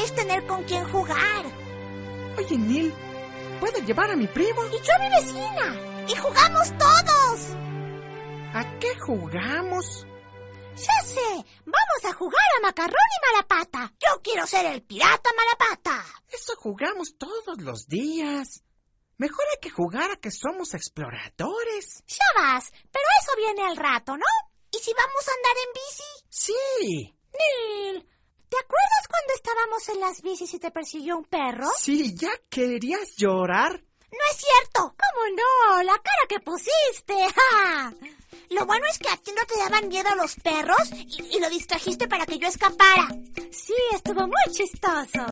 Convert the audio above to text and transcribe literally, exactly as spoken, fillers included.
es tener con quién jugar. Oye, Neil, ¿puedo llevar a mi primo? Y yo a mi vecina. Y jugamos todos. ¿A qué jugamos? Ya sé, vamos a jugar a Macarrón y Malapata. Yo quiero ser el pirata Malapata. Eso jugamos todos los días. Mejor hay que jugar a que somos exploradores. Ya vas, pero eso viene al rato, ¿no? ¿Y si vamos a andar en bici? Sí. Neil, ¿te acuerdas cuando estábamos en las bicis y te persiguió un perro? Sí, ¿ya querías llorar? No es cierto. ¿Cómo no? La cara que pusiste. ¡Ja! Lo bueno es que a ti no te daban miedo los perros y, y lo distrajiste para que yo escapara. Sí, estuvo muy chistoso.